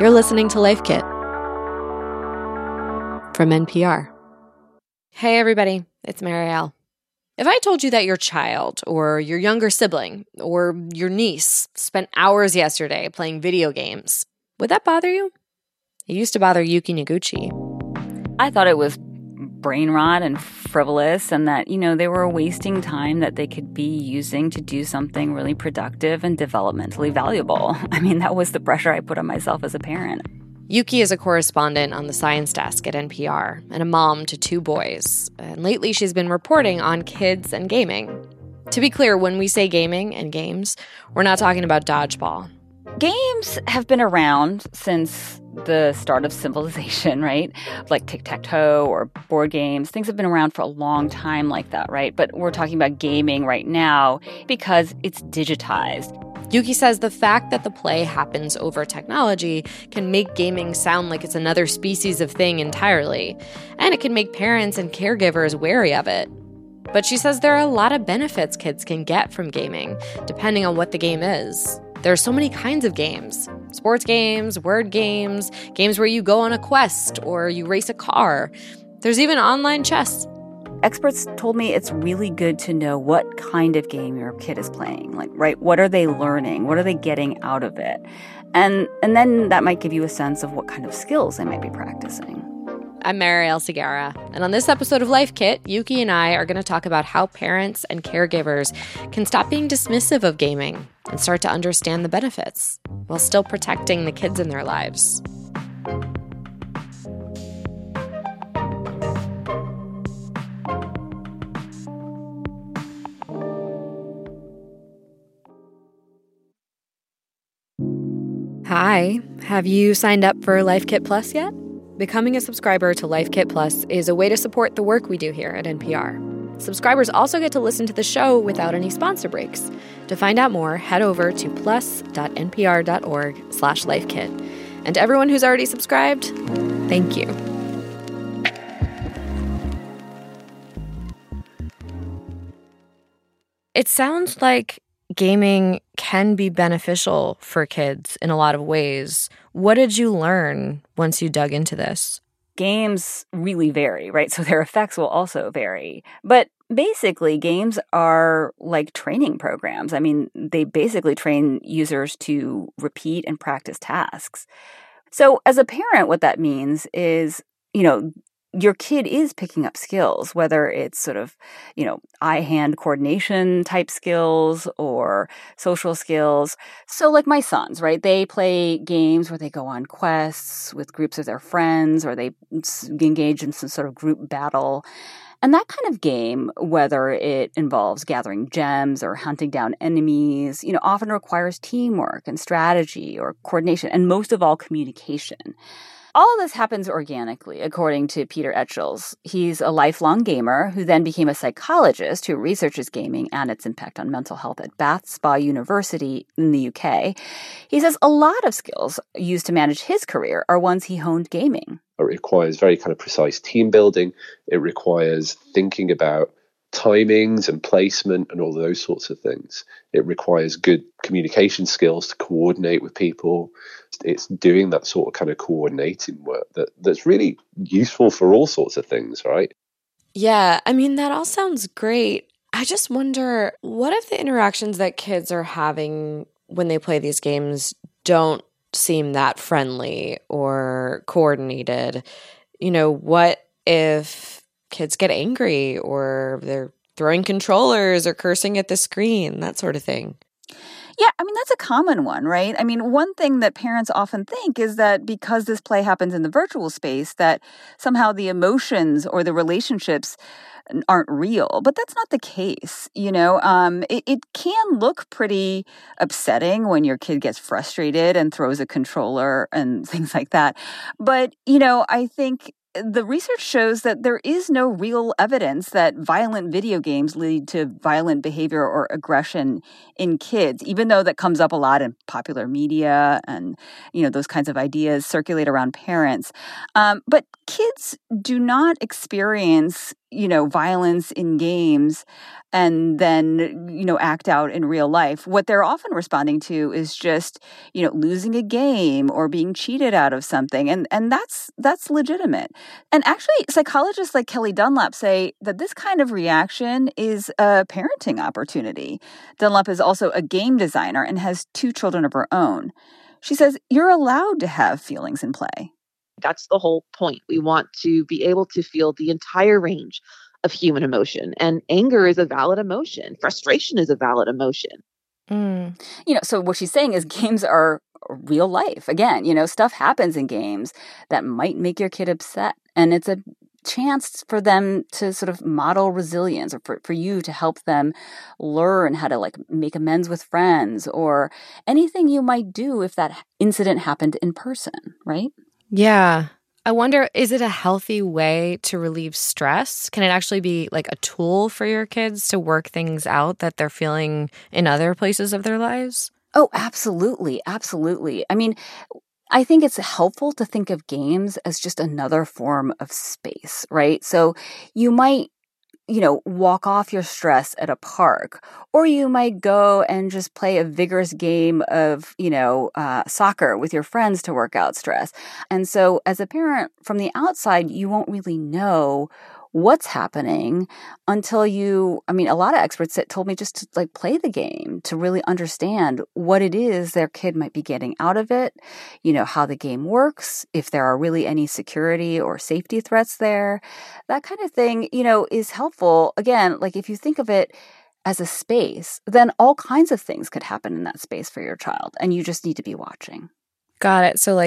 You're listening to Life Kit from NPR. Hey, everybody, it's Marielle. If I told you that your child or your younger sibling or your niece spent hours yesterday playing video games, would that bother you? It used to bother Yuki Noguchi. I thought it was brain rot and frivolous and that, they were wasting time that they could be using to do something really productive and developmentally valuable. I mean, that was the pressure I put on myself as a parent. Yuki is a correspondent on the science desk at NPR and a mom to 2 boys. And lately she's been reporting on kids and gaming. To be clear, when we say gaming and games, we're not talking about dodgeball. Games have been around since the start of civilization, right? Like tic-tac-toe or board games. Things have been around for a long time like that, right? But we're talking about gaming right now because it's digitized. Yuki says the fact that the play happens over technology can make gaming sound like it's another species of thing entirely, and it can make parents and caregivers wary of it. But she says there are a lot of benefits kids can get from gaming, depending on what the game is. There are so many kinds of games. Sports games, word games, games where you go on a quest or you race a car. There's even online chess. Experts told me it's really good to know what kind of game your kid is playing. Like, right, what are they learning? What are they getting out of it? And then that might give you a sense of what kind of skills they might be practicing. I'm Marielle Segarra, and on this episode of Life Kit, Yuki and I are going to talk about how parents and caregivers can stop being dismissive of gaming and start to understand the benefits while still protecting the kids in their lives. Hi, have you signed up for Life Kit Plus yet? Becoming a subscriber to Life Kit Plus is a way to support the work we do here at NPR. Subscribers also get to listen to the show without any sponsor breaks. To find out more, head over to plus.npr.org/lifekit. And to everyone who's already subscribed, thank you. It sounds like gaming can be beneficial for kids in a lot of ways. What did you learn once you dug into this? Games really vary, right? So their effects will also vary. But basically, games are like training programs. I mean, they basically train users to repeat and practice tasks. So as a parent, what that means is, your kid is picking up skills, whether it's sort of, eye-hand coordination type skills or social skills. So like my sons, right? They play games where they go on quests with groups of their friends or they engage in some sort of group battle. And that kind of game, whether it involves gathering gems or hunting down enemies, often requires teamwork and strategy or coordination, and most of all, communication. All of this happens organically, according to Peter Etchells. He's a lifelong gamer who then became a psychologist who researches gaming and its impact on mental health at Bath Spa University in the UK. He says a lot of skills used to manage his career are ones he honed gaming. It requires very kind of precise team building. It requires thinking about timings and placement and all those sorts of things. It requires good communication skills to coordinate with people. It's doing that sort of kind of coordinating work that's really useful for all sorts of things, right? Yeah, I mean, that all sounds great. I just wonder, what if the interactions that kids are having when they play these games don't seem that friendly or coordinated? What if kids get angry or they're throwing controllers or cursing at the screen, that sort of thing? Yeah, I mean, that's a common one, right? I mean, one thing that parents often think is that because this play happens in the virtual space, that somehow the emotions or the relationships aren't real. But that's not the case, It can look pretty upsetting when your kid gets frustrated and throws a controller and things like that. But, I think the research shows that there is no real evidence that violent video games lead to violent behavior or aggression in kids, even though that comes up a lot in popular media and, those kinds of ideas circulate around parents. But kids do not experience violence in games and then, act out in real life. What they're often responding to is just, losing a game or being cheated out of something. And that's legitimate. And actually, psychologists like Kelly Dunlap say that this kind of reaction is a parenting opportunity. Dunlap is also a game designer and has 2 children of her own. She says you're allowed to have feelings in play. That's the whole point. We want to be able to feel the entire range of human emotion. And anger is a valid emotion. Frustration is a valid emotion. So what she's saying is games are real life. Again, stuff happens in games that might make your kid upset. And it's a chance for them to sort of model resilience, or for you to help them learn how to make amends with friends, or anything you might do if that incident happened in person, right? Yeah. I wonder, is it a healthy way to relieve stress? Can it actually be like a tool for your kids to work things out that they're feeling in other places of their lives? Oh, absolutely. Absolutely. I mean, I think it's helpful to think of games as just another form of space, right? So you might walk off your stress at a park, or you might go and just play a vigorous game of, soccer with your friends to work out stress. And so as a parent from the outside, you won't really know what's happening until a lot of experts told me just to play the game to really understand what it is their kid might be getting out of it, how the game works, if there are really any security or safety threats there. That kind of thing, is helpful. Again, if you think of it as a space, then all kinds of things could happen in that space for your child, and you just need to be watching. Got it. So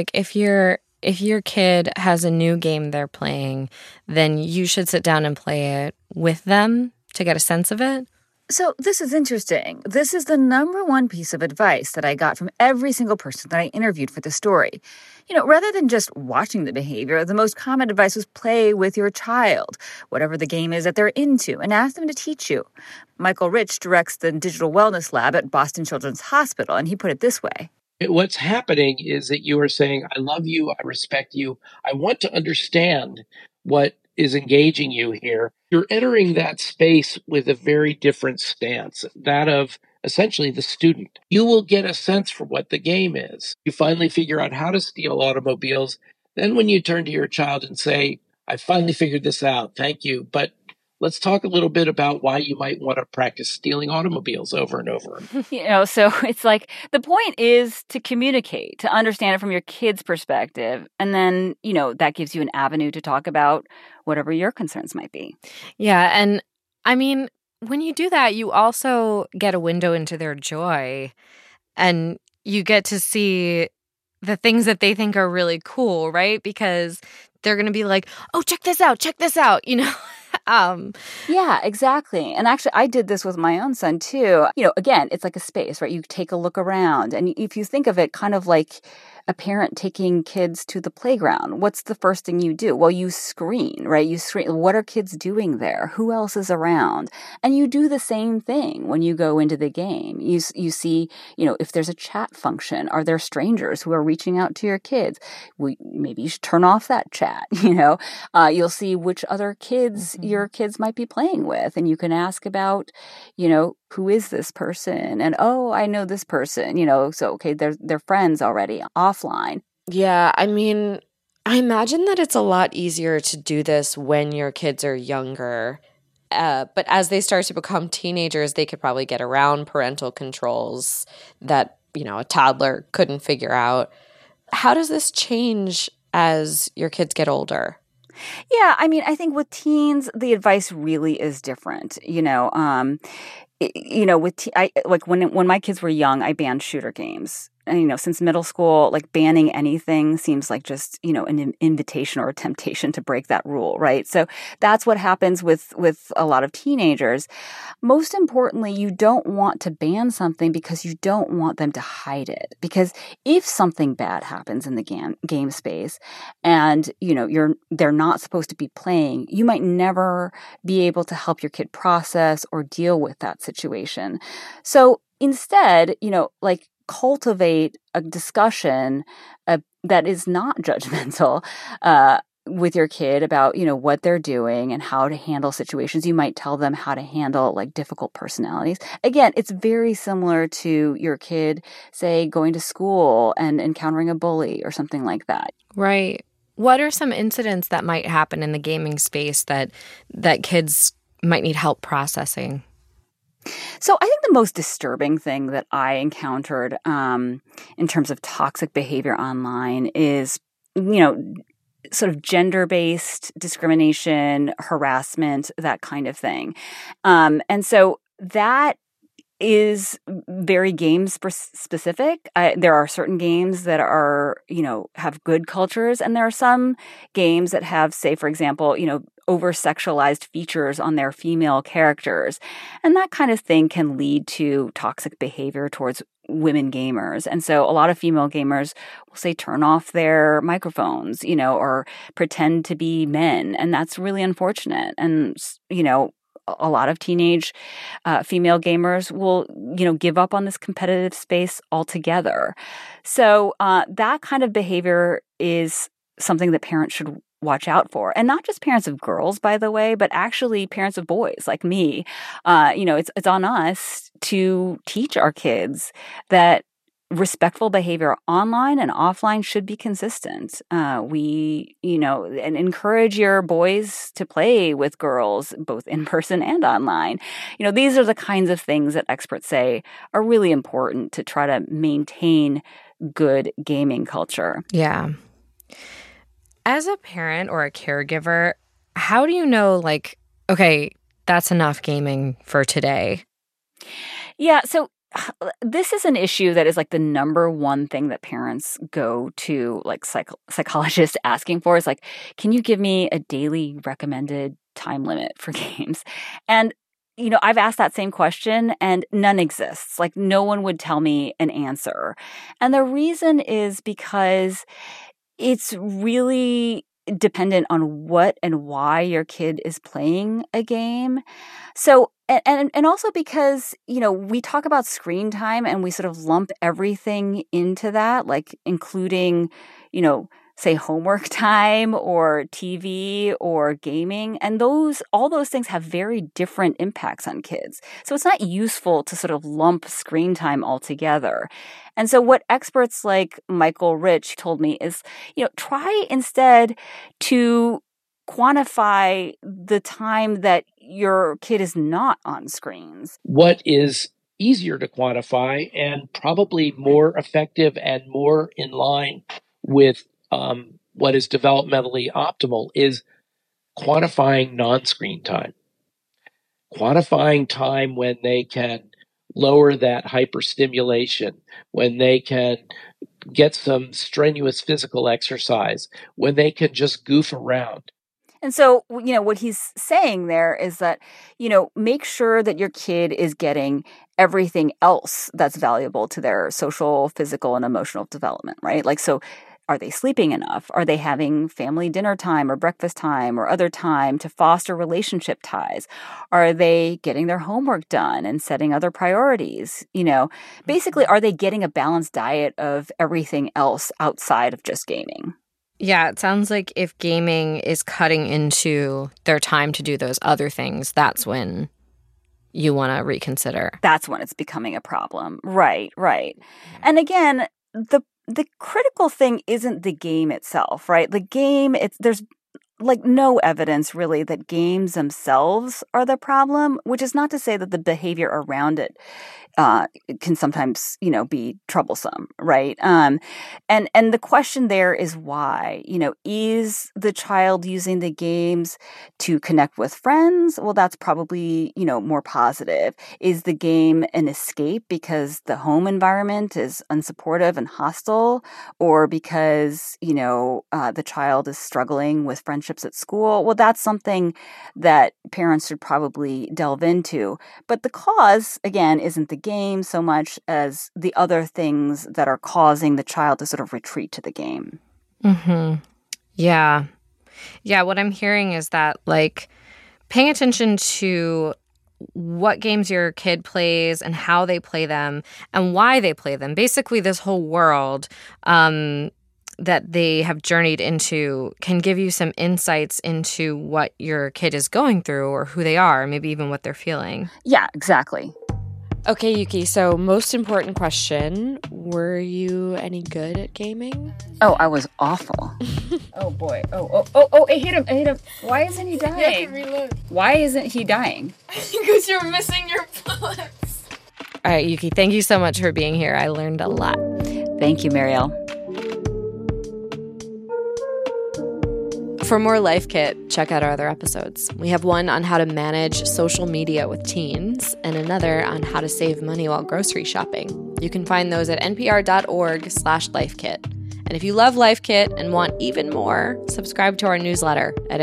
if your kid has a new game they're playing, then you should sit down and play it with them to get a sense of it? So this is interesting. This is the number one piece of advice that I got from every single person that I interviewed for the story. Rather than just watching the behavior, the most common advice was play with your child, whatever the game is that they're into, and ask them to teach you. Michael Rich directs the Digital Wellness Lab at Boston Children's Hospital, and he put it this way. What's happening is that you are saying, I love you, I respect you, I want to understand what is engaging you here. You're entering that space with a very different stance, that of essentially the student. You will get a sense for what the game is. You finally figure out how to steal automobiles. Then when you turn to your child and say, I finally figured this out, thank you, but let's talk a little bit about why you might want to practice stealing automobiles over and over. So it's the point is to communicate, to understand it from your kid's perspective. And then, that gives you an avenue to talk about whatever your concerns might be. Yeah. And I mean, when you do that, you also get a window into their joy, and you get to see the things that they think are really cool, right? Because they're going to be like, oh, check this out, Yeah, exactly. And actually, I did this with my own son too. Again, it's like a space, right? You take a look around. And if you think of it kind of like a parent taking kids to the playground, what's the first thing you do? Well, you screen, right? You screen. What are kids doing there? Who else is around? And you do the same thing when you go into the game. You see, if there's a chat function, are there strangers who are reaching out to your kids? Maybe you should turn off that chat, You'll see which other kids your kids might be playing with. And you can ask about, who is this person? And, oh, I know this person, so, okay, they're friends already offline. Yeah, I mean, I imagine that it's a lot easier to do this when your kids are younger. But as they start to become teenagers, they could probably get around parental controls that, a toddler couldn't figure out. How does this change as your kids get older? Yeah, I mean, I think with teens, the advice really is different. When my kids were young, I banned shooter games. And, since middle school, banning anything seems like just, an invitation or a temptation to break that rule, right? So that's what happens with a lot of teenagers. Most importantly, you don't want to ban something because you don't want them to hide it. Because if something bad happens in the game space and, they're not supposed to be playing, you might never be able to help your kid process or deal with that situation. So instead, cultivate a discussion that is not judgmental with your kid about, what they're doing and how to handle situations. You might tell them how to handle like difficult personalities. Again, it's very similar to your kid, say, going to school and encountering a bully or something like that. Right. What are some incidents that might happen in the gaming space that kids might need help processing? So I think the most disturbing thing that I encountered in terms of toxic behavior online is, sort of gender-based discrimination, harassment, that kind of thing. And so that is very game specific. There are certain games that are, have good cultures, and there are some games that have, say, for example, over-sexualized features on their female characters. And that kind of thing can lead to toxic behavior towards women gamers. And so a lot of female gamers will say turn off their microphones, or pretend to be men. And that's really unfortunate. And, a lot of teenage female gamers will, give up on this competitive space altogether. So that kind of behavior is something that parents should watch out for. And not just parents of girls, by the way, but actually parents of boys like me. It's on us to teach our kids that respectful behavior online and offline should be consistent. And encourage your boys to play with girls, both in person and online. These are the kinds of things that experts say are really important to try to maintain good gaming culture. Yeah. As a parent or a caregiver, how do you know, okay, that's enough gaming for today? Yeah, so this is an issue that is like the number one thing that parents go to psychologists asking for is can you give me a daily recommended time limit for games? And I've asked that same question and none exists. No one would tell me an answer. And the reason is because it's really dependent on what and why your kid is playing a game. So, and also because, we talk about screen time and we sort of lump everything into that, including, say homework time or TV or gaming. And all those things have very different impacts on kids. So it's not useful to sort of lump screen time altogether. And so what experts like Michael Rich told me is, try instead to quantify the time that your kid is not on screens. What is easier to quantify and probably more effective and more in line with what is developmentally optimal is quantifying non-screen time. Quantifying time when they can lower that hyperstimulation, when they can get some strenuous physical exercise, when they can just goof around. And so, what he's saying there is that, make sure that your kid is getting everything else that's valuable to their social, physical, and emotional development, right? So are they sleeping enough? Are they having family dinner time or breakfast time or other time to foster relationship ties? Are they getting their homework done and setting other priorities? Basically, are they getting a balanced diet of everything else outside of just gaming? Yeah, it sounds like if gaming is cutting into their time to do those other things, that's when you want to reconsider. That's when it's becoming a problem. Right. And again, the critical thing isn't the game itself, right? The game, there's no evidence really that games themselves are the problem, which is not to say that the behavior around it can sometimes, be troublesome, right? And the question there is why, is the child using the games to connect with friends? Well, that's probably, more positive. Is the game an escape because the home environment is unsupportive and hostile, or because, the child is struggling with friendships at school? Well, that's something that parents should probably delve into. But the cause, again, isn't the game so much as the other things that are causing the child to sort of retreat to the game. Mm-hmm. Yeah. Yeah, what I'm hearing is that, paying attention to what games your kid plays and how they play them and why they play them. Basically, this whole world that they have journeyed into can give you some insights into what your kid is going through or who they are, maybe even what they're feeling. Yeah, exactly. Okay, Yuki, so most important question, were you any good at gaming? Oh, I was awful. Oh, boy. Oh, I hit him. Why isn't he dying? You have to reload. Why isn't he dying? Because you're missing your bullets. All right, Yuki, thank you so much for being here. I learned a lot. Thank you, Marielle. For more Life Kit, check out our other episodes. We have one on how to manage social media with teens and another on how to save money while grocery shopping. You can find those at npr.org/lifekit. And if you love Life Kit and want even more, subscribe to our newsletter at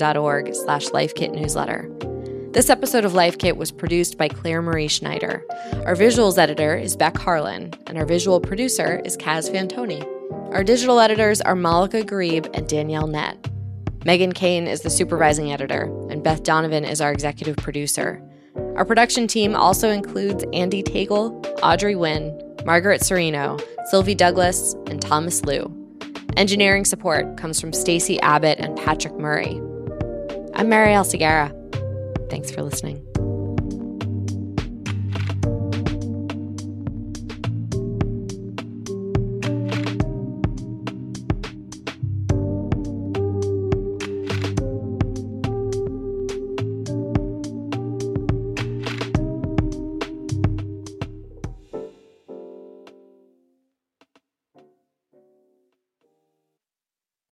npr.org/lifekitnewsletter. This episode of Life Kit was produced by Claire Marie Schneider. Our visuals editor is Beck Harlan, and our visual producer is Kaz Fantoni. Our digital editors are Malika Garib and Danielle Nett. Megan Kane is the supervising editor, and Beth Donovan is our executive producer. Our production team also includes Andy Tagle, Audrey Nguyen, Margaret Serino, Sylvie Douglas, and Thomas Liu. Engineering support comes from Stacey Abbott and Patrick Murray. I'm Marielle Segarra. Thanks for listening.